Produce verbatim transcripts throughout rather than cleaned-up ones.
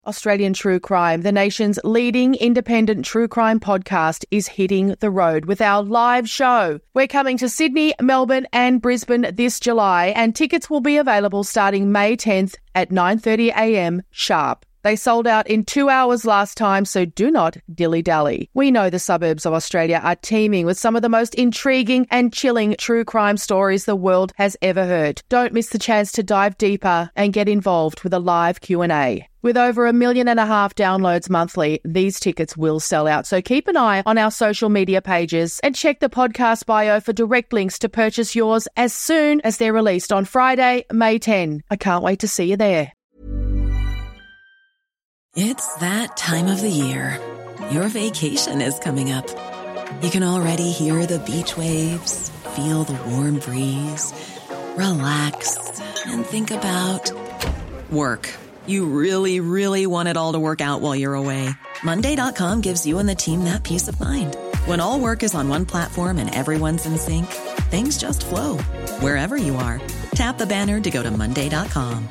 Australian True Crime, the nation's leading independent true crime podcast, is hitting the road with our live show. We're coming to Sydney, Melbourne and Brisbane this July, and tickets will be available starting May tenth at nine thirty a m sharp. They sold out in two hours last time, so do not dilly-dally. We know the suburbs of Australia are teeming with some of the most intriguing and chilling true crime stories the world has ever heard. Don't miss the chance to dive deeper and get involved with a live Q and A. With over a million and a half downloads monthly, these tickets will sell out. So keep an eye on our social media pages and check the podcast bio for direct links to purchase yours as soon as they're released on Friday, May tenth. I can't wait to see you there. It's that time of the year. Your vacation is coming up. You can already hear the beach waves, feel the warm breeze, relax, and think about work. You really, really want it all to work out while you're away. Monday dot com gives you and the team that peace of mind. When all work is on one platform and everyone's in sync, things just flow. Wherever you are, tap the banner to go to Monday dot com.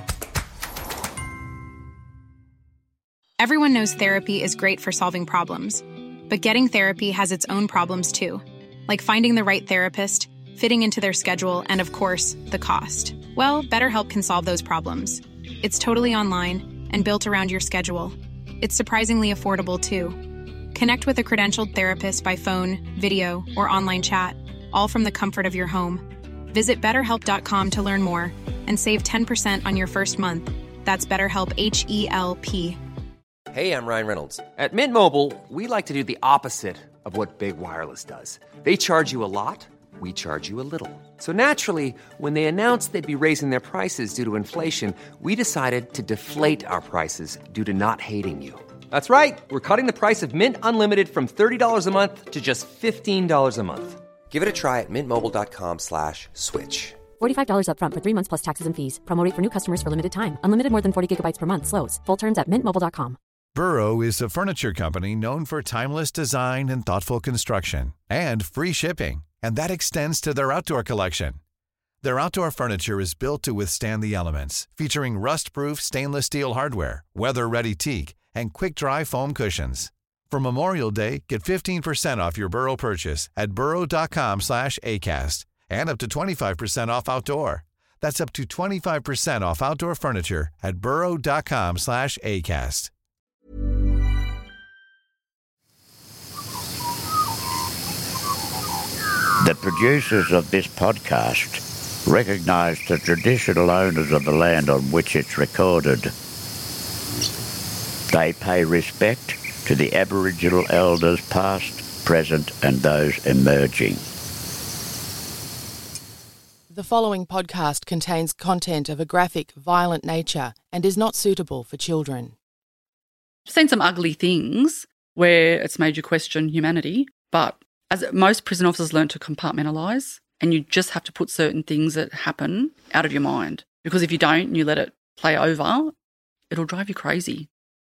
Everyone knows therapy is great for solving problems, but getting therapy has its own problems too, like finding the right therapist, fitting into their schedule, and of course, the cost. Well, BetterHelp can solve those problems. It's totally online and built around your schedule. It's surprisingly affordable too. Connect with a credentialed therapist by phone, video, or online chat, all from the comfort of your home. Visit better help dot com to learn more and save ten percent on your first month. That's BetterHelp, H E L P. Hey, I'm Ryan Reynolds. At Mint Mobile, we like to do the opposite of what Big Wireless does. They charge you a lot, we charge you a little. So naturally, when they announced they'd be raising their prices due to inflation, we decided to deflate our prices due to not hating you. That's right. We're cutting the price of Mint Unlimited from thirty dollars a month to just fifteen dollars a month. Give it a try at mintmobile.com slash switch. forty-five dollars up front for three months plus taxes and fees. Promo rate for new customers for limited time. Unlimited more than forty gigabytes per month. Slows full terms at mint mobile dot com. Burrow is a furniture company known for timeless design and thoughtful construction and free shipping, and that extends to their outdoor collection. Their outdoor furniture is built to withstand the elements, featuring rust-proof stainless steel hardware, weather-ready teak, and quick-dry foam cushions. For Memorial Day, get fifteen percent off your Burrow purchase at burrow.com slash ACAST and up to twenty-five percent off outdoor. That's up to twenty-five percent off outdoor furniture at burrow.com slash ACAST. The producers of this podcast recognise the traditional owners of the land on which it's recorded. They pay respect to the Aboriginal elders past, present and those emerging. The following podcast contains content of a graphic, violent nature and is not suitable for children. I've seen some ugly things where it's made you question humanity, but as most prison officers learn to compartmentalise, and you just have to put certain things that happen out of your mind. Because if you don't and you let it play over, it'll drive you crazy.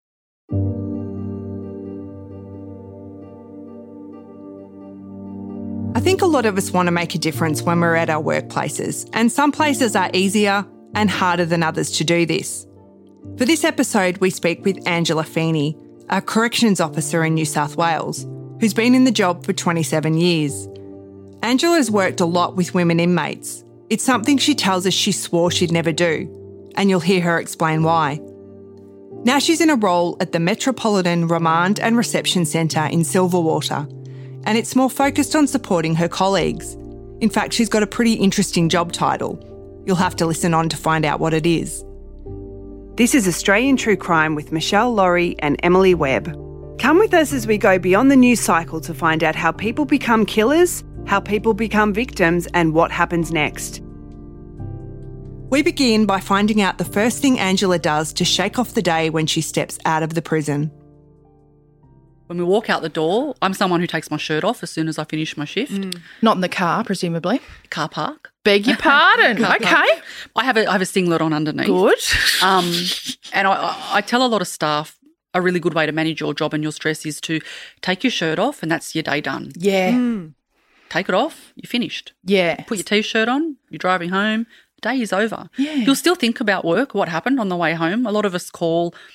I think a lot of us want to make a difference when we're at our workplaces, and some places are easier and harder than others to do this. For this episode, we speak with Angela Feeney, a corrections officer in New South Wales, who's been in the job for twenty-seven years. Angela's worked a lot with women inmates. It's something she tells us she swore she'd never do, and you'll hear her explain why. Now she's in a role at the Metropolitan Remand and Reception Centre in Silverwater, and it's more focused on supporting her colleagues. In fact, she's got a pretty interesting job title. You'll have to listen on to find out what it is. This is Australian True Crime with Michelle Laurie and Emily Webb. Come with us as we go beyond the news cycle to find out how people become killers, how people become victims, and what happens next. We begin by finding out the first thing Angela does to shake off the day when she steps out of the prison. When we walk out the door, I'm someone who takes my shirt off as soon as I finish my shift. Mm. Not in the car, presumably. Car park. Beg your pardon. Car Okay. park. I have a I have a singlet on underneath. Good. Um, and I, I tell a lot of staff a really good way to manage your job and your stress is to take your shirt off and that's your day done. Yeah. Mm. Take it off, you're finished. Yeah. Put your T-shirt on, you're driving home, the day is over. Yeah. You'll still think about work, what happened on the way home. A lot of us call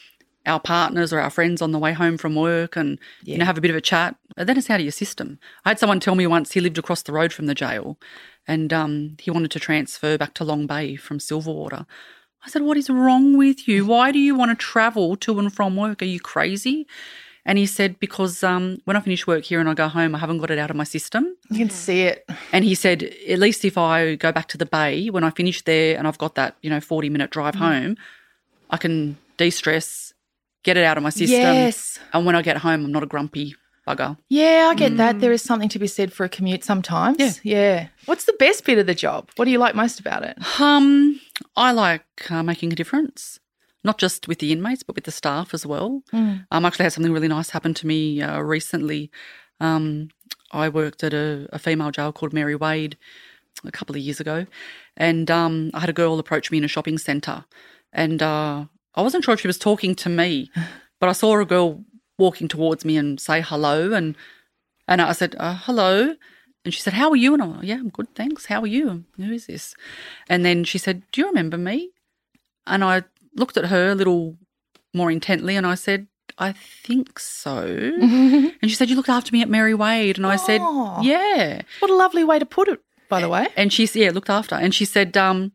our partners or our friends on the way home from work and, Yeah. you know, have a bit of a chat. And then it's out of your system. I had someone tell me once he lived across the road from the jail and um, he wanted to transfer back to Long Bay from Silverwater. I said, what is wrong with you? Why do you want to travel to and from work? Are you crazy? And he said, because um, when I finish work here and I go home, I haven't got it out of my system. You can see it. And he said, at least if I go back to the Bay, when I finish there and I've got that, you know, forty-minute drive Mm. home, I can de-stress, get it out of my system. Yes. And when I get home, I'm not a grumpy bugger. Yeah, I get that. There is something to be said for a commute sometimes. Yeah. Yeah. What's the best bit of the job? What do you like most about it? Um, I like uh, making a difference, not just with the inmates but with the staff as well. Mm. Um, I actually had something really nice happen to me uh, recently. Um, I worked at a, a female jail called Mary Wade a couple of years ago, and um, I had a girl approach me in a shopping centre, and uh, I wasn't sure if she was talking to me, but I saw a girl walking towards me and say hello, and and I said, uh, hello. And she said, how are you? And I went, yeah, I'm good, thanks. How are you? Who is this? And then she said, do you remember me? And I looked at her a little more intently and I said, I think so. And she said, you looked after me at Mary Wade. And I said, Oh. yeah. What a lovely way to put it, by the way. And she's, yeah, looked after. And she said, um,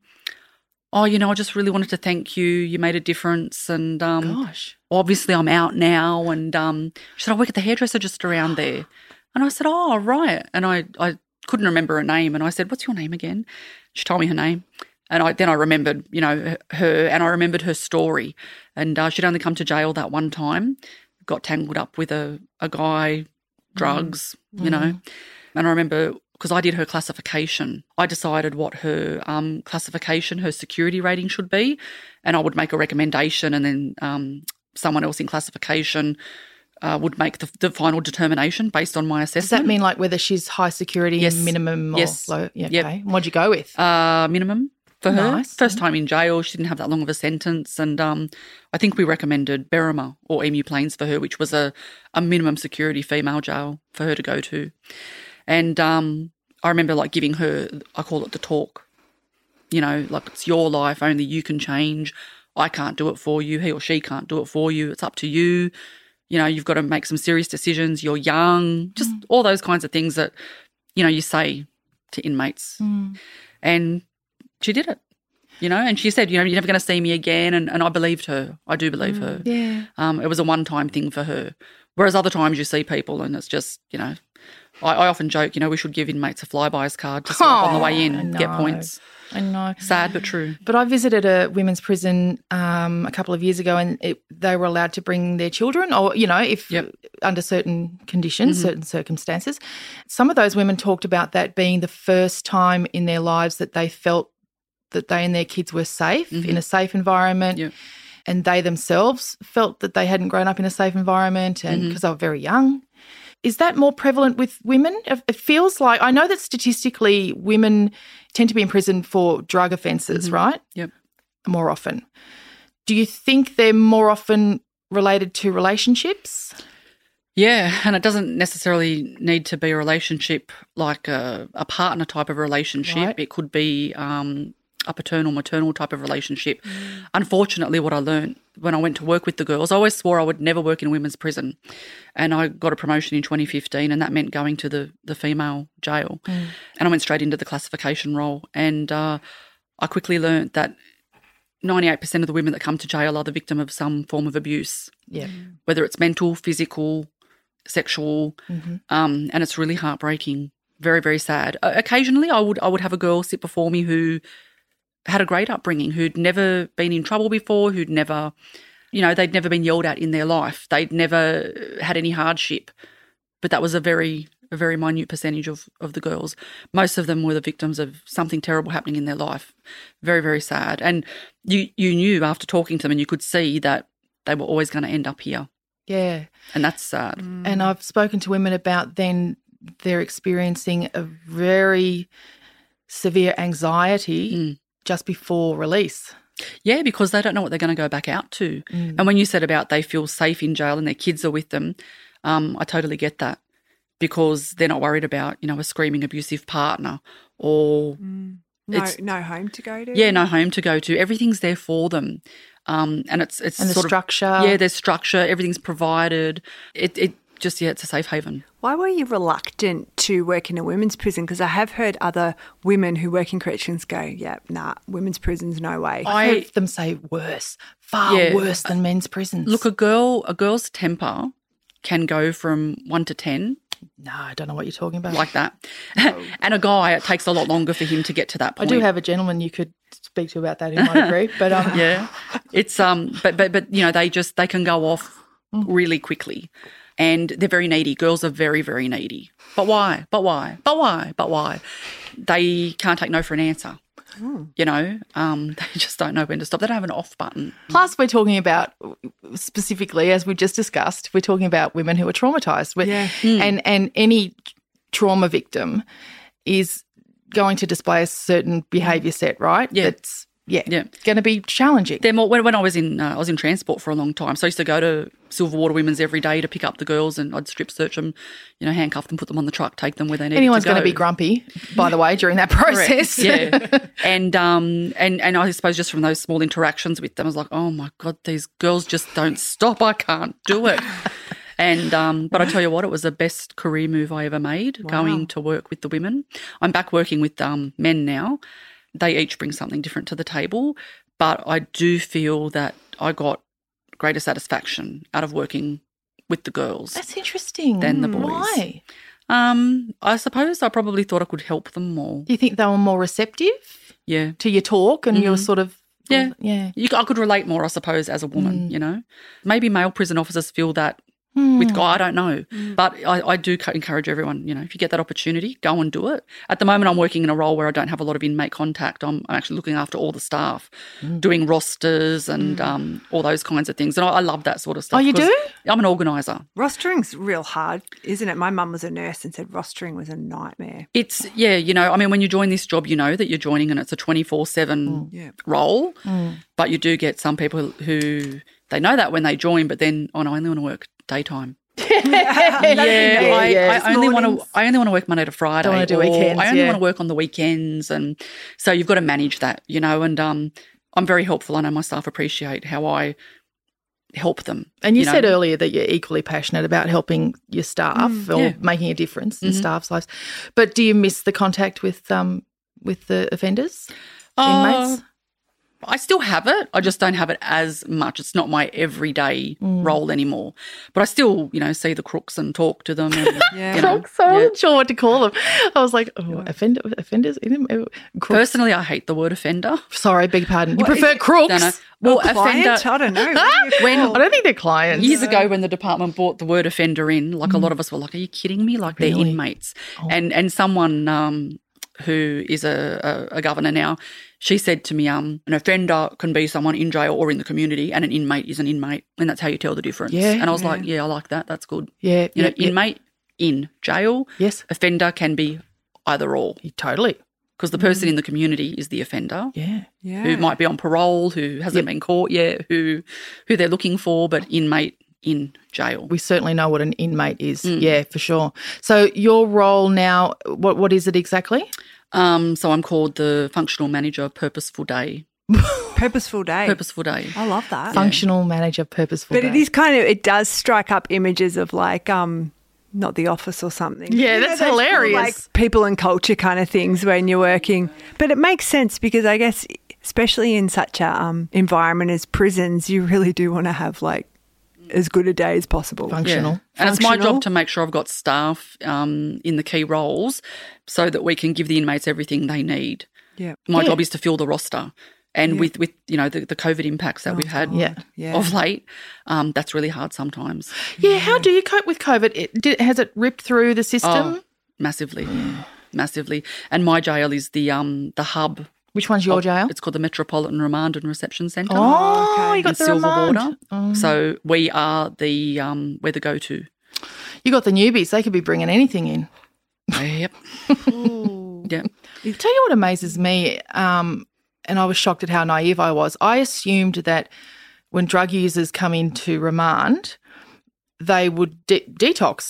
oh, you know, I just really wanted to thank you. You made a difference. And um, Gosh. obviously I'm out now. And um, she said, I work at the hairdresser just around there. And I said, oh, right. And I, I couldn't remember her name. And I said, what's your name again? She told me her name. And I then I remembered, you know, her, and I remembered her story. And uh, she'd only come to jail that one time, got tangled up with a, a guy, drugs, mm. you know. And I remember, because I did her classification, I decided what her um, classification, her security rating should be, and I would make a recommendation, and then um, someone else in classification Uh, would make the, the final determination based on my assessment. Does that mean like whether she's high security, Yes. minimum or Yes. low? Yeah, Yep. okay. And what'd you go with? Uh, minimum for her. Nice. First time in jail. She didn't have that long of a sentence. And um, I think we recommended Berrima or Emu Plains for her, which was a, a minimum security female jail for her to go to. And um, I remember like giving her, I call it the talk, you know, like it's your life, only you can change. I can't do it for you. He or she can't do it for you. It's up to you. You know, you've got to make some serious decisions. You're young, just mm. all those kinds of things that, you know, you say to inmates. Mm. And she did it, you know, and she said, you know, you're never going to see me again. And, and I believed her. I do believe mm. her. Yeah. Um, it was a one-time thing for her. Whereas other times you see people and it's just, you know, I, I often joke, you know, we should give inmates a flyby's card to swipe oh, on the way in, get points. I know. Sad but true. But I visited a women's prison um, a couple of years ago, and it, they were allowed to bring their children, or you know, if yep. under certain conditions, mm-hmm. certain circumstances. Some of those women talked about that being the first time in their lives that they felt that they and their kids were safe mm-hmm. in a safe environment, yep. and they themselves felt that they hadn't grown up in a safe environment, and because mm-hmm. they were very young. Is that more prevalent with women? It feels like, I know that statistically women tend to be in prison for drug offences, mm-hmm. right? Yep. More often. Do you think they're more often related to relationships? Yeah, and it doesn't necessarily need to be a relationship like a, a partner type of relationship. Right. It could be um, a paternal, maternal type of relationship. Mm. Unfortunately, what I learned when I went to work with the girls, I always swore I would never work in a women's prison. And I got a promotion in twenty fifteen, and that meant going to the, the female jail. Mm. And I went straight into the classification role. And uh, I quickly learnt that ninety-eight percent of the women that come to jail are the victim of some form of abuse. Yeah. Whether it's mental, physical, sexual, mm-hmm. um, and it's really heartbreaking, very, very sad. Uh, occasionally I would I would have a girl sit before me who had a great upbringing, who'd never been in trouble before, who'd never, you know, they'd never been yelled at in their life. They'd never had any hardship. But that was a very, a very minute percentage of, of the girls. Most of them were the victims of something terrible happening in their life. Very, very sad. And you, you knew after talking to them, and you could see that they were always going to end up here. Yeah. And that's sad. Mm. And I've spoken to women about then they're experiencing a very severe anxiety mm. just before release. Yeah, because they don't know what they're going to go back out to. Mm. And when you said about they feel safe in jail and their kids are with them, um, I totally get that, because they're not worried about, you know, a screaming abusive partner or mm. no no home to go to. Yeah, no home to go to. Everything's there for them. Um, and it's it's And the sort structure. of yeah, there's structure, everything's provided. It it just yeah, it's a safe haven. Why were you reluctant to work in a women's prison? Because I have heard other women who work in corrections go, yeah, nah, women's prisons, no way. I heard them say worse, far Yeah. worse than men's prisons. Look, a girl a girl's temper can go from one to ten. No, I don't know what you're talking about. Like that. And a guy, it takes a lot longer for him to get to that I point. do have a gentleman you could speak to about that who might agree. But um, yeah. It's um but but but you know, they just they can go off really quickly. And they're very needy. Girls are very, very needy. But why? But why? But why? But why? They can't take no for an answer. Mm. You know, um, they just don't know when to stop. They don't have an off button. Plus, we're talking about, specifically, as we just discussed, we're talking about women who are traumatised. We're- Yeah. And, and any trauma victim is going to display a certain behaviour set, right? Yeah. That's, yeah, Yeah. going to be challenging. They're more, when, when I was in uh, I was in transport for a long time, so I used to go to Silverwater Women's every day to pick up the girls, and I'd strip search them, you know, handcuff them, put them on the truck, take them where they needed Anyone's to go. going to be grumpy, by the way, during that process. Correct, yeah. and um and and I suppose just from those small interactions with them, I was like, oh my God, these girls just don't stop. I can't do it. And um, but I tell you what, it was the best career move I ever made, going to work with the women. I'm back working with um, men now. They each bring something different to the table, but I do feel that I got greater satisfaction out of working with the girls. That's interesting. Than the boys. Why? Um, I suppose I probably thought I could help them more. Do you think they were more receptive Yeah. to your talk and you were sort of, Yeah. yeah. You, I could relate more, I suppose, as a woman, Mm. you know. Maybe male prison officers feel that with guy, I don't know. But I, I do co- encourage everyone, you know, if you get that opportunity, go and do it. At the moment, I'm working in a role where I don't have a lot of inmate contact. I'm, I'm actually looking after all the staff, doing rosters and um, all those kinds of things. And I, I love that sort of stuff. Oh, you because do? I'm an organiser. Rostering's real hard, isn't it? My mum was a nurse and said rostering was a nightmare. It's, yeah, you know, I mean, when you join this job, you know that you're joining and it's a twenty-four seven Yeah. role, but you do get some people who, they know that when they join, but then, oh no, I only want to work daytime. yeah, Yeah, I, yeah. I only want to. Mornings. I only want to work Monday to Friday. Don't wanna do or weekends, I only yeah. want to work on the weekends, and so you've got to manage that, you know. And um, I'm very helpful. I know my staff appreciate how I help them. And you, know. said earlier that you're equally passionate about helping your staff or yeah. making a difference in staff's lives. But do you miss the contact with um with the offenders, Oh, inmates? I still have it. I just don't have it as much. It's not my everyday Mm. role anymore. But I still, you know, see the crooks and talk to them. And, Yeah. you know, Crooks, I yeah. wasn't sure what to call them. I was like, oh, offender, offenders? In them? Crooks. Personally, I hate the word offender. Sorry, beg your pardon. You What is prefer it? crooks? No, no. Well, Or client? offender. I don't know. What do you When- call- I don't think they're clients. Years ago, when the department brought the word offender in, like a lot of us were like, "Are you kidding me?" Like they're Really? inmates. And and someone um, who is a, a, a governor now, she said to me, "Um, an offender can be someone in jail or in the community, and an inmate is an inmate, and that's how you tell the difference." Yeah, and I was like, "Yeah, I like that. That's good." Yeah, You yeah, know, yeah. inmate in jail. Yes. Offender can be either or, Totally. because the person in the community is the offender. Yeah. yeah. Who might be on parole, who hasn't been caught yet, who who they're looking for, but inmate in jail. We certainly know what an inmate is. Mm. Yeah, for sure. So your role now, what what is it exactly? Um, so I'm called the functional manager of Purposeful Day. Purposeful day. Purposeful Day. I love that. Functional manager, purposeful. But it day. is kind of, it does strike up images of like, um, not The Office or something. Yeah, You know, that's those sort of, hilarious. Like people and culture kind of things when you're working. But it makes sense because I guess, especially in such a um, environment as prisons, you really do want to have like as good a day as possible. functional. And it's my Functional. job to make sure I've got staff um, in the key roles so that we can give the inmates everything they need. Yeah. My Yeah. job is to fill the roster. And with, with you know, the, the COVID impacts that we've had Yeah. Yeah. of late, um, that's really hard sometimes. Yeah, how do you cope with COVID? It, did, has it ripped through the system? Oh, massively, massively. And my jail is the um the hub. Which one's your jail? It's called the Metropolitan Remand and Reception Centre. Oh, okay. you got in the remand. Silverwater. Oh. So we are the um we're the go-to. You got the newbies. They could be bringing anything in. Yep. Yep. I'll tell you what amazes me, um, and I was shocked at how naive I was. I assumed that when drug users come into remand, they would de- detox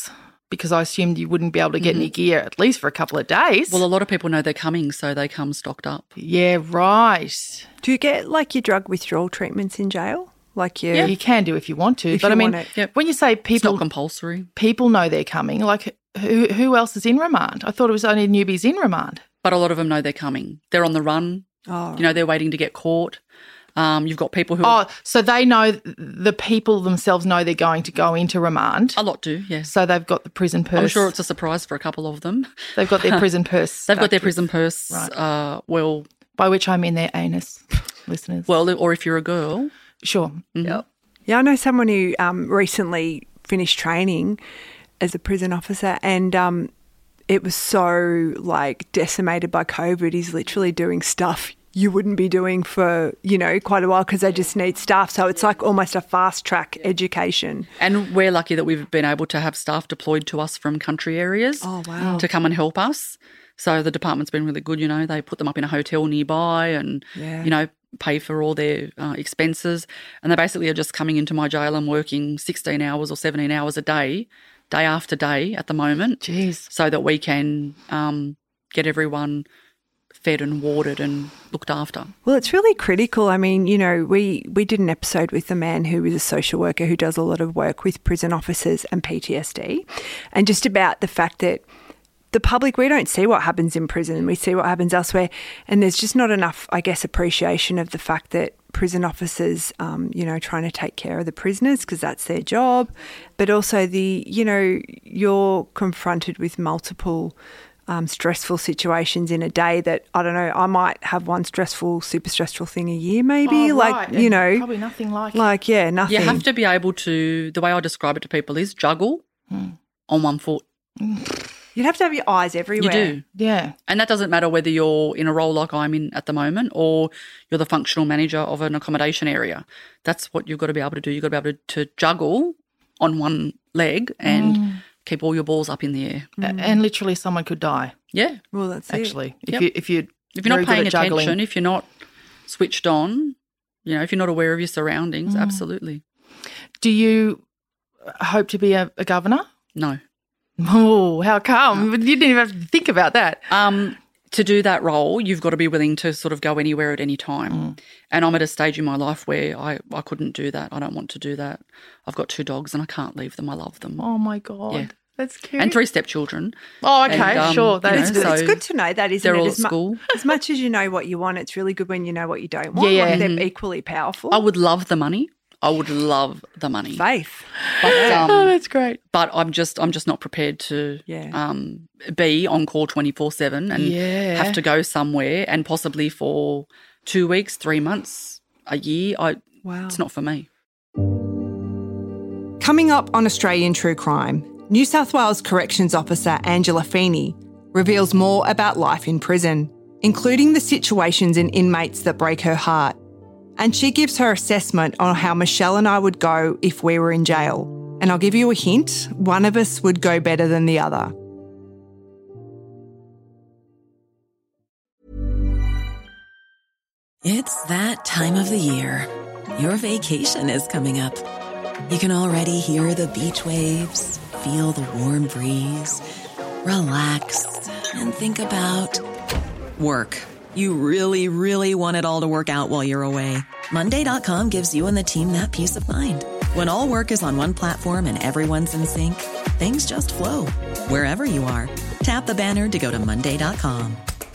because I assumed you wouldn't be able to get mm-hmm. any gear at least for a couple of days. Well, a lot of people know they're coming, so they come stocked up. Yeah, right. Do you get like your drug withdrawal treatments in jail? Like you, yeah, you can do if you want to. If but you I mean, want it. Yep. when you say people, it's not compulsory. People know they're coming. Like who who else is in remand? I thought it was only newbies in remand. But a lot of them know they're coming. They're on the run. Oh, you know, they're waiting to get caught. Um, you've got people who... Oh, so they know, the people themselves know they're going to go into remand. A lot do, yes. So they've got the prison purse. I'm sure it's a surprise for a couple of them. They've got their prison purse. They've got their prison purse, right. uh, well... By which I mean their anus, listeners. Well, or if you're a girl. Sure. Mm-hmm. Yep. Yeah, I know someone who um, recently finished training as a prison officer and um, it was so, like, decimated by COVID. He's literally doing stuff you wouldn't be doing for, you know, quite a while because they just need staff. So it's like almost a fast-track education. And we're lucky that we've been able to have staff deployed to us from country areas oh, wow. to come and help us. So the department's been really good, you know. They put them up in a hotel nearby and, yeah. you know, pay for all their uh, expenses. And they basically are just coming into my jail and working sixteen hours or seventeen hours a day, day after day at the moment. Jeez. So that we can um, get everyone fed and watered and looked after. Well, it's really critical. I mean, you know, we, we did an episode with a man who is a social worker who does a lot of work with prison officers and P T S D, and just about the fact that the public, we don't see what happens in prison, we see what happens elsewhere, and there's just not enough, I guess, appreciation of the fact that prison officers, um, you know, trying to take care of the prisoners because that's their job, but also the, you know, you're confronted with multiple Um, stressful situations in a day that, I don't know, I might have one stressful, super stressful thing a year maybe. Oh, like, right. you know. Probably nothing like Like, yeah, nothing. You have to be able to, the way I describe it to people is juggle hmm. on one foot. You'd have to have your eyes everywhere. You do. Yeah. And that doesn't matter whether you're in a role like I'm in at the moment or you're the functional manager of an accommodation area. That's what you've got to be able to do. You've got to be able to, to juggle on one leg and mm. keep all your balls up in the air. Mm. And literally someone could die. Yeah. Well, that's actually. it. If yep. you if you if you're not paying attention, if you're not switched on, you know, if you're not aware of your surroundings, mm. absolutely. Do you hope to be a, a governor? No. Oh, how come? No. You didn't even have to think about that. Um, to do that role, you've got to be willing to sort of go anywhere at any time. Mm. And I'm at a stage in my life where I, I couldn't do that. I don't want to do that. I've got two dogs and I can't leave them. I love them. Oh, my God. Yeah. That's cute. And three stepchildren. Oh, okay, and, um, sure. That you know, it's, good, so it's good to know that, isn't they're it? all As, at school. Mu- as much as you know what you want, it's really good when you know what you don't want. Yeah, Like yeah. they're equally powerful. I would love the money. I would love the money. Faith. But, um, oh, that's great. But I'm just I'm just not prepared to yeah. um, be on call twenty-four seven and yeah. have to go somewhere and possibly for two weeks, three months, a year. I wow. It's not for me. Coming up on Australian True Crime, New South Wales Corrections Officer Angela Feeney reveals more about life in prison, including the situations in inmates that break her heart. And she gives her assessment on how Michelle and I would go if we were in jail. And I'll give you a hint, one of us would go better than the other. It's that time of the year. Your vacation is coming up. You can already hear the beach waves, feel the warm breeze, relax, and think about work. You really, really want it all to work out while you're away. Monday dot com gives you and the team that peace of mind. When all work is on one platform and everyone's in sync, things just flow. Wherever you are, tap the banner to go to Monday dot com.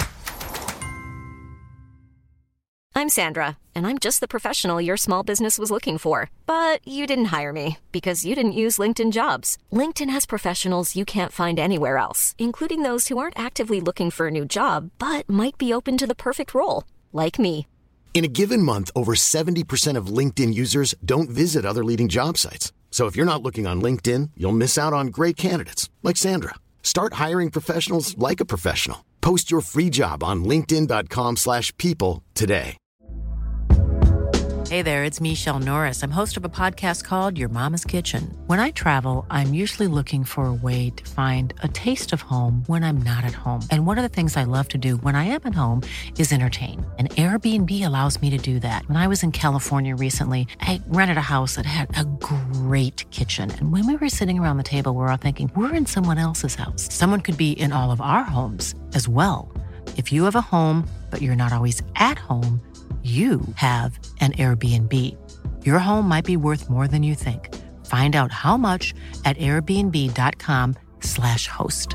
I'm Sandra, and I'm just the professional your small business was looking for. But you didn't hire me because you didn't use LinkedIn Jobs. LinkedIn has professionals you can't find anywhere else, including those who aren't actively looking for a new job, but might be open to the perfect role, like me. In a given month, over seventy percent of LinkedIn users don't visit other leading job sites. So if you're not looking on LinkedIn, you'll miss out on great candidates like Sandra. Start hiring professionals like a professional. Post your free job on linkedin dot com slash people today. Hey there, it's Michelle Norris. I'm host of a podcast called Your Mama's Kitchen. When I travel, I'm usually looking for a way to find a taste of home when I'm not at home. And one of the things I love to do when I am at home is entertain. And Airbnb allows me to do that. When I was in California recently, I rented a house that had a great kitchen. And when we were sitting around the table, we were all thinking, we're in someone else's house. Someone could be in all of our homes as well. If you have a home, but you're not always at home, you have an Airbnb. Your home might be worth more than you think. Find out how much at airbnb.com slash host.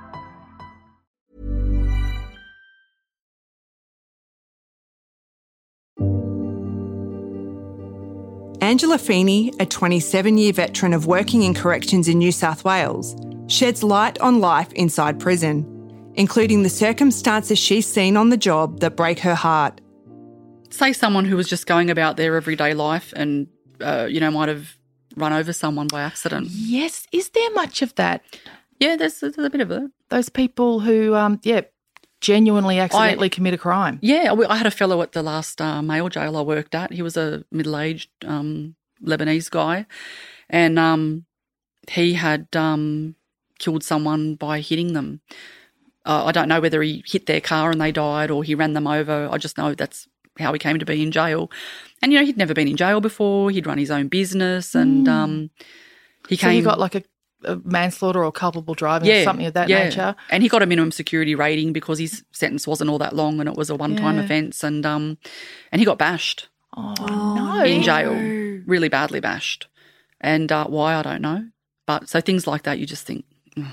Angela Feeney, a twenty-seven-year veteran of working in corrections in New South Wales, sheds light on life inside prison, including the circumstances she's seen on the job that break her heart. Say someone who was just going about their everyday life and, uh, you know, might have run over someone by accident. Yes. Is there much of that? Yeah, there's, there's a bit of it. Those people who, um, yeah, genuinely accidentally I, commit a crime. Yeah, I had a fellow at the last uh, male jail I worked at. He was a middle-aged um, Lebanese guy, and um, he had um, killed someone by hitting them. Uh, I don't know whether he hit their car and they died or he ran them over. I just know that's how he came to be in jail. And, you know, he'd never been in jail before. He'd run his own business and mm. um, he so came... So he got like a, a manslaughter or culpable driving yeah, or something of that yeah. nature? And he got a minimum security rating because his sentence wasn't all that long and it was a one-time yeah. offence and um, and he got bashed. Oh, no. In jail, really badly bashed. And uh, why, I don't know. But so things like that you just think... Mm.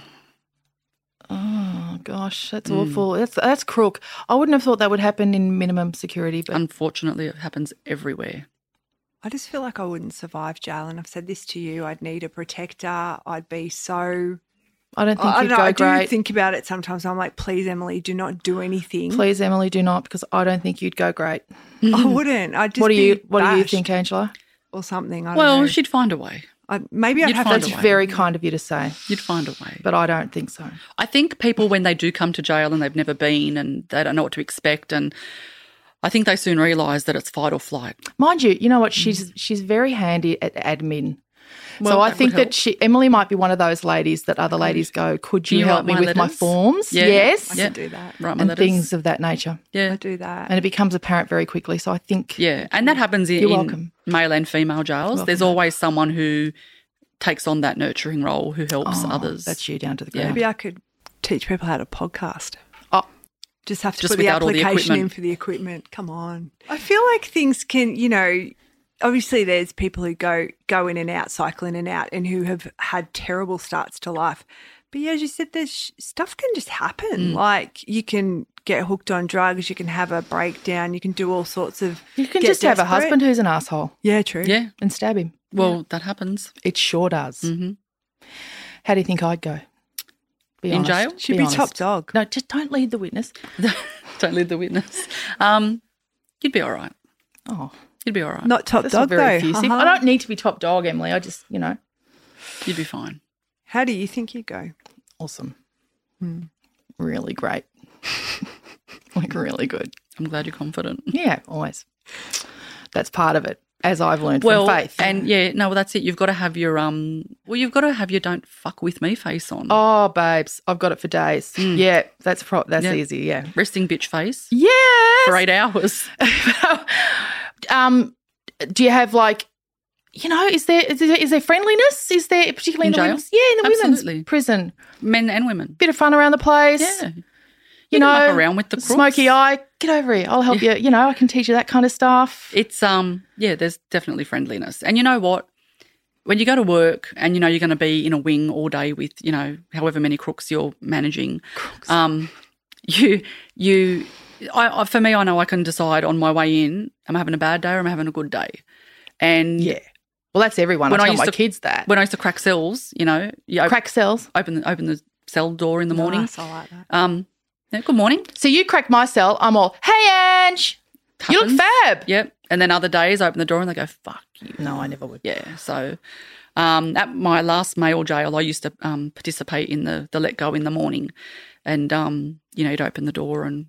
Oh, gosh, that's mm. awful. That's that's crook. I wouldn't have thought that would happen in minimum security. But unfortunately, it happens everywhere. I just feel like I wouldn't survive jail, and I've said this to you. I'd need a protector. I'd be so... I don't think I, you'd I go I great. do think about it sometimes. I'm like, please, Emily, do not do anything. Please, Emily, do not, because I don't think you'd go great. I wouldn't. I'd just what do you be What do you bashed think, Angela? Or something. I don't well, know. she'd find a way. I, maybe I'd You'd have find to. a That's way. very kind of you to say. You'd find a way. But I don't think so. I think people, when they do come to jail and they've never been and they don't know what to expect, and I think they soon realise that it's fight or flight. Mind you, you know what? She's she's very handy at admin. Well, so I that think would help. that she Emily might be one of those ladies that other ladies go, could you, you help write me my with my letters? forms? Yeah. Yes. I Yeah. can do that. Right, my And letters. things of that nature. Yeah. I do that. And it becomes apparent very quickly. So I think Yeah, and that happens in, You're in welcome. male and female jails. Welcome There's back. always someone who takes on that nurturing role, who helps oh, others. That's you down to the Yeah. ground. Maybe I could teach people how to podcast. Oh, Just have to Just put the without all the application in equipment. for the equipment. Come on. I feel like things can, you know, obviously there's people who go go in and out, cycle in and out, and who have had terrible starts to life. But yeah, as you said, there's sh- stuff can just happen. Mm. Like you can get hooked on drugs, you can have a breakdown, you can do all sorts of. you can get just have a desperate. husband who's an asshole Yeah, true. Yeah, and stab him. well, that happens. It sure does. hmm How do you think I'd go? Be In honest. jail? She'd be, honest. top dog. No, just don't lead the witness. Don't lead the witness. Um, you'd be all right. Oh, You'd be all right. Not top that's dog not very though. effusive. Uh-huh. I don't need to be top dog, Emily. I just, you know, You'd be fine. How do you think you'd go? awesome. Hmm. Really great. Like really good. I'm glad you're confident. Yeah, always. That's part of it, as I've learned Well, from Faith. and yeah, no, well, that's it. You've got to have your um. Well, you've got to have your "don't fuck with me" face on. Oh, babes, I've got it for days. Mm. Yeah, that's pro- that's Yeah. easy. Yeah. Resting bitch face Yes. for eight hours. um, do you have like, you know, is there is there, is there friendliness? Is there particularly in, In the jail? women's? Yeah, in the Absolutely. women's prison. Men and women. Bit of fun around the place. Yeah. You, You know, can muck around with the crooks. smoky eye. Get over here. I'll help you. You know, I can teach you that kind of stuff. It's um yeah, there's definitely friendliness. And you know what? When you go to work and you know you're going to be in a wing all day with, you know, however many crooks you're managing, Crooks. um you you I, I for me I know I can decide on my way in, am I having a bad day or am I having a good day? And Yeah. Well, that's everyone. When I I tell used my to- kids that. when I used to crack cells, you know, you op- Crack cells. open the, open the cell door in the morning. Nice, I like that. Um yeah, good morning. So you crack my cell. I'm all, hey, Ange, you look Happens. fab. Yep. And then other days I open the door and they go, fuck you. No, I never would. Yeah. So um, at my last male jail, I used to um, participate in the, the let go in the morning. And, um, you know, you'd open the door and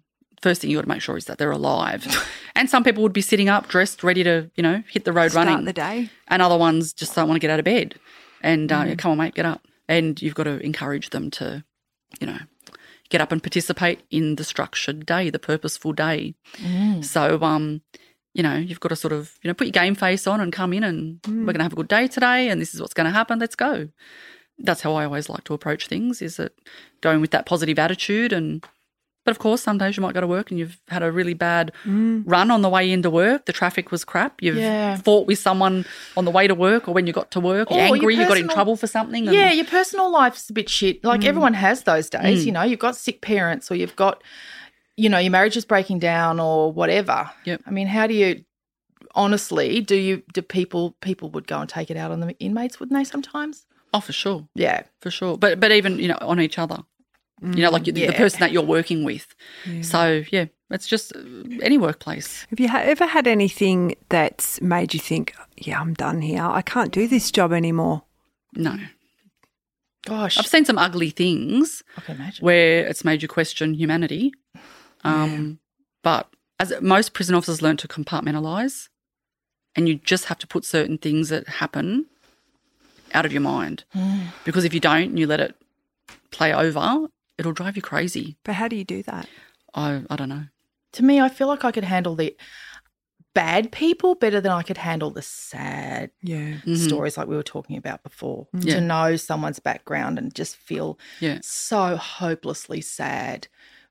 first thing you got to make sure is that they're alive. And some people would be sitting up, dressed, ready to, you know, hit the road Start running. the day. And other ones just don't want to get out of bed. And uh, mm. come on, mate, get up. And you've got to encourage them to, you know, get up and participate in the structured day, the purposeful day. Mm. So, um, you know, you've got to sort of, you know, put your game face on and come in and mm. we're going to have a good day today and this is what's going to happen. Let's go. That's how I always like to approach things, is that going with that positive attitude. And but, of course, some days you might go to work and you've had a really bad mm. run on the way into work. The traffic was crap. You've yeah. fought with someone on the way to work or when you got to work. You're angry, personal, you got in trouble for something. And, yeah, your personal life's a bit shit. Like mm. everyone has those days, mm. you know. You've got sick parents or you've got, you know, your marriage is breaking down or whatever. Yep. I mean, how do you honestly, do you do people people would go and take it out on the inmates, wouldn't they sometimes? Oh, for sure. Yeah. For sure. But but even, you know, on each other. You know, like the, yeah. the person that you're working with. Yeah. So, yeah, it's just any workplace. Have you ha- ever had anything that's made you think, yeah, I'm done here, I can't do this job anymore? No. Gosh. I've seen some ugly things I can imagine. where it's made you question humanity. Um, yeah. But as most prison officers learn to compartmentalise, and you just have to put certain things that happen out of your mind. Mm. Because if you don't and you let it play over, it'll drive you crazy. But how do you do that? I I don't know. To me, I feel like I could handle the bad people better than I could handle the sad yeah. mm-hmm. stories like we were talking about before. Yeah. To know someone's background and just feel yeah. so hopelessly sad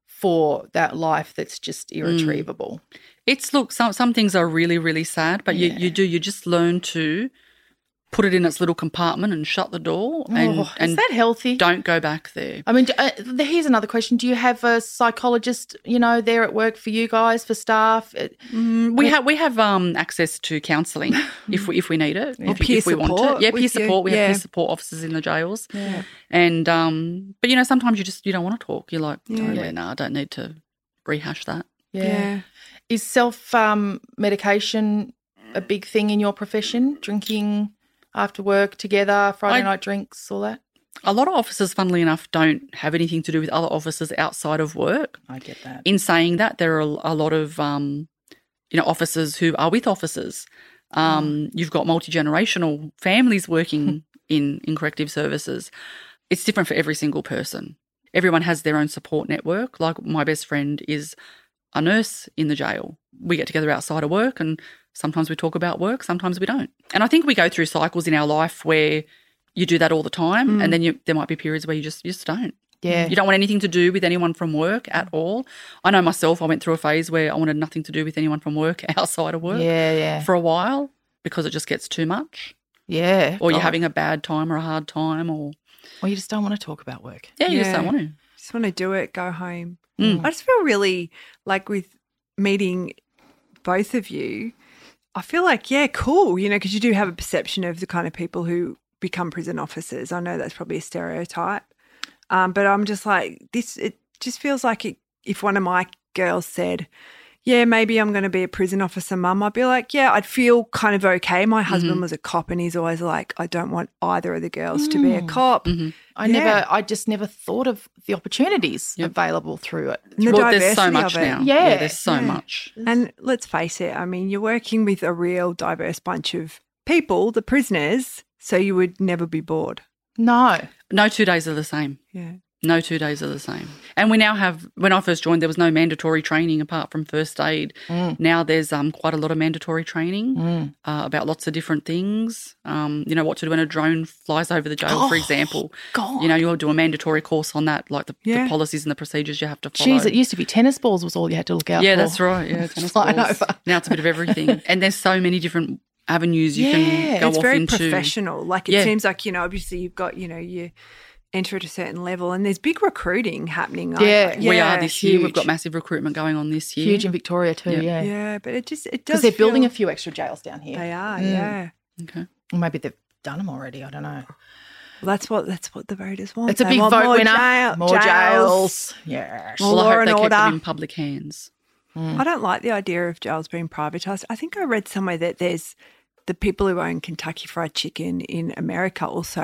for that life that's just irretrievable. Mm. It's, look, some some things are really, really sad, but yeah. you, you do, you just learn to put it in its little compartment and shut the door. And, oh, and is that healthy? Don't go back there. I mean, uh, here's another question. Do you have a psychologist, you know, there at work for you guys, for staff? Mm, we have we have um, access to counselling if we if we need it, or if, peer if we support want it. Yeah, peer support. You. We yeah. have peer support officers in the jails. Yeah. And um, but you know, sometimes you just you don't want to talk. You're like, yeah, oh, yeah no, I don't need to rehash that. Yeah. yeah. Is self um, medication a big thing in your profession? Drinking after work together, Friday I, night drinks, all that? A lot of officers, funnily enough, don't have anything to do with other officers outside of work. I get that. In saying that, there are a lot of, um, you know, officers who are with officers. Um, mm. You've got multi-generational families working in, in corrective services. It's different for every single person. Everyone has their own support network. Like my best friend is a nurse in the jail. We get together outside of work and sometimes we talk about work, sometimes we don't. And I think we go through cycles in our life where you do that all the time mm. and then you, there might be periods where you just, you just don't. Yeah. You don't want anything to do with anyone from work at all. I know myself, I went through a phase where I wanted nothing to do with anyone from work outside of work yeah, yeah. for a while because it just gets too much. Yeah. Or you're God. having a bad time or a hard time or... Or you just don't want to talk about work. Yeah, you yeah. just don't want to. Just want to do it, go home. Mm. I just feel really like with meeting both of you, I feel like, yeah, cool, you know, because you do have a perception of the kind of people who become prison officers. I know that's probably a stereotype. Um, but I'm just like, this, it just feels like it, if one of my girls said, yeah, maybe I'm going to be a prison officer, mum, I'd be like, yeah, I'd feel kind of okay. My husband mm-hmm. was a cop and he's always like, I don't want either of the girls mm. to be a cop. Mm-hmm. I yeah. never, I just never thought of the opportunities yep. available through it. And the well, diversity there's so much of it. now. Yeah. yeah there's so yeah. much. And let's face it, I mean, you're working with a real diverse bunch of people, the prisoners, so you would never be bored. No. No two days are the same. Yeah. No two days are the same. And we now have, when I first joined, there was no mandatory training apart from first aid. Mm. Now there's um, quite a lot of mandatory training mm. uh, about lots of different things. Um, you know, what to do when a drone flies over the jail, oh, for example. God. You know, you'll do a mandatory course on that, like the, yeah. the policies and the procedures you have to follow. Jeez, it used to be tennis balls was all you had to look out yeah, for. Yeah, that's right. Yeah, tennis Flying balls. over. Now it's a bit of everything. And there's so many different avenues you yeah, can go it's off very into. professional. Like it Yeah. seems like, you know, obviously you've got, you know, you enter at a certain level and there's big recruiting happening. Yeah. We are this year. We've huge. got massive recruitment going on this year. Huge in Victoria too, Yeah. yeah. Yeah, but it just, it does Because they're building feel- a few extra jails down here. They are, Mm. yeah. Okay. Or maybe they've done them already, I don't know. Well, that's what that's what the voters want. It's a They big want vote more winner. jail- More jails. jails. Yes. More Well, law I hope and they keep them order. in public hands. Mm. I don't like the idea of jails being privatised. I think I read somewhere that there's the people who own Kentucky Fried Chicken in America also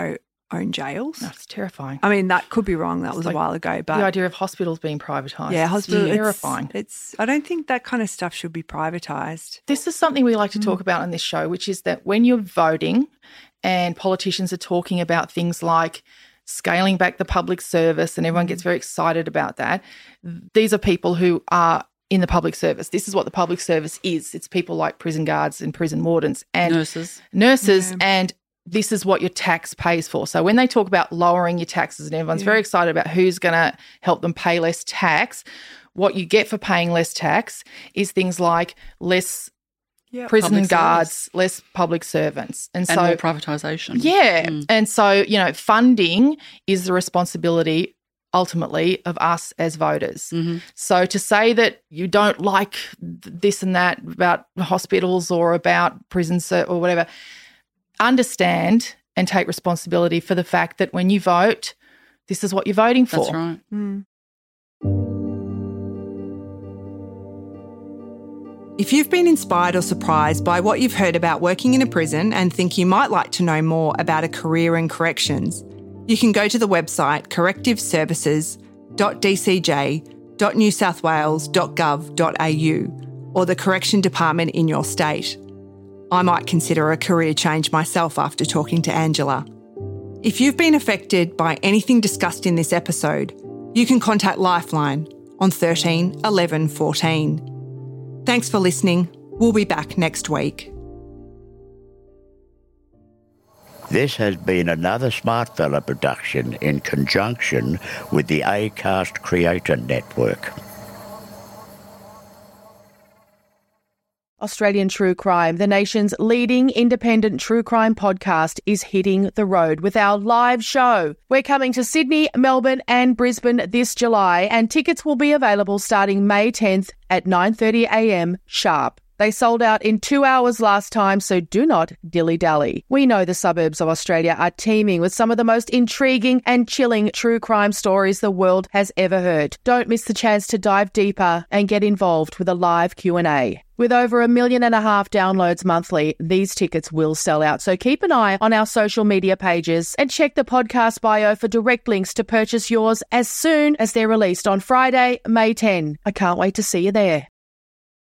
own jails. That's terrifying. I mean, that could be wrong. That It's was like a while ago. But the idea of hospitals being privatised. yeah, hospital, It's terrifying. It's, it's. I don't think that kind of stuff should be privatised. This is something we like to Mm. talk about on this show, which is that when you're voting and politicians are talking about things like scaling back the public service and everyone gets very excited about that, these are people who are in the public service. This is what the public service is. It's people like prison guards and prison wardens and Nurses. Nurses Yeah. and this is what your tax pays for. So when they talk about lowering your taxes and everyone's Yeah. very excited about who's going to help them pay less tax, what you get for paying less tax is things like less Yeah, prison Public guards, service. less public servants. And, And so, more privatisation. yeah. Mm. And so, you know, funding is the responsibility ultimately of us as voters. Mm-hmm. So to say that you don't like th- this and that about hospitals or about prisons or whatever, understand and take responsibility for the fact that when you vote, this is what you're voting for. That's right. Mm. If you've been inspired or surprised by what you've heard about working in a prison and think you might like to know more about a career in corrections, you can go to the website corrective services dot d c j dot new south wales dot gov dot a u or the correction department in your state. I might consider a career change myself after talking to Angela. If you've been affected by anything discussed in this episode, you can contact Lifeline on thirteen eleven fourteen. Thanks for listening. We'll be back next week. This has been another Smartfella production in conjunction with the Acast Creator Network. Australian True Crime, the nation's leading independent true crime podcast, is hitting the road with our live show. We're coming to Sydney, Melbourne and Brisbane this July, and tickets will be available starting May tenth at nine thirty a m sharp. They sold out in two hours last time, so do not dilly-dally. We know the suburbs of Australia are teeming with some of the most intriguing and chilling true crime stories the world has ever heard. Don't miss the chance to dive deeper and get involved with a live Q and A. With over a million and a half downloads monthly, these tickets will sell out. So keep an eye on our social media pages and check the podcast bio for direct links to purchase yours as soon as they're released on Friday, May tenth. I can't wait to see you there.